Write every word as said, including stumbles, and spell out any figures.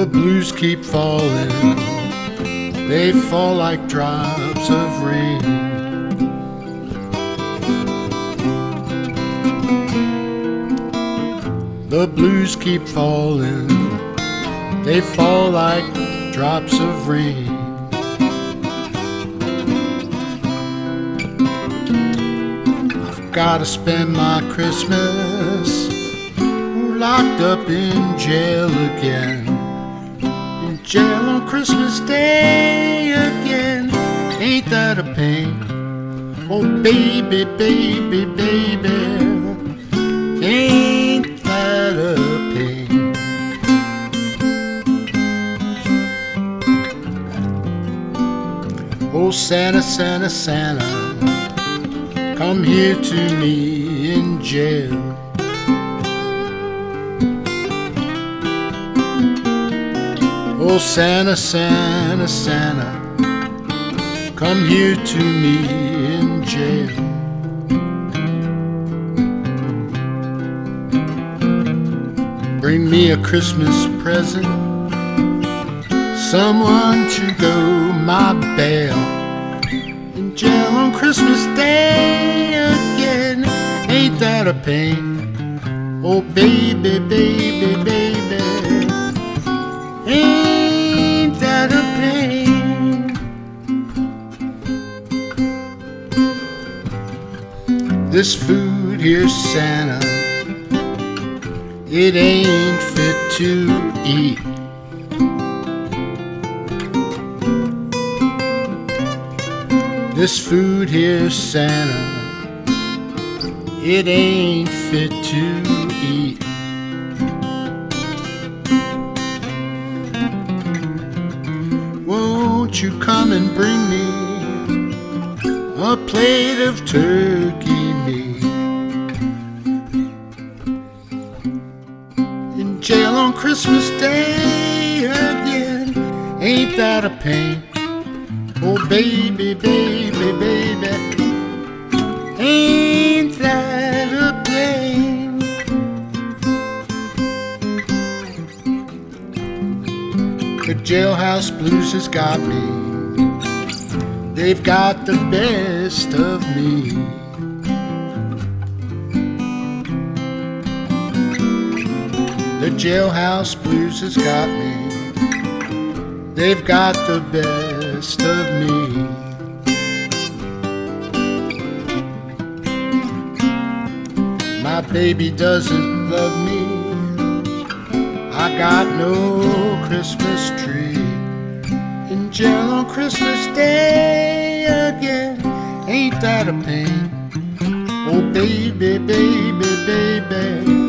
The blues keep falling, they fall like drops of rain. The blues keep falling, they fall like drops of rain. I've gotta spend my Christmas locked up in jail again. In jail on Christmas Day again. Ain't that a pain? Oh baby, baby, baby, ain't that a pain? Oh Santa, Santa, Santa, come here to me in jail. Oh Santa, Santa, Santa, come here to me in jail. Bring me a Christmas present, someone to go my bail. In jail on Christmas Day again, ain't that a pain? Oh baby, baby, baby, ain't that a pain? This food here, Santa, it ain't fit to eat. This food here, Santa, it ain't fit to eat. Won't you come and bring me a plate of turkey meat? In jail on Christmas Day again, ain't that a pain? Oh baby, baby, baby, ain't that a pain? The jailhouse blues has got me, they've got the best of me. The jailhouse blues has got me, they've got the best of me. My baby doesn't love me, I got no Christmas tree. In jail on Christmas Day again, ain't that a pain? Oh baby, baby, baby,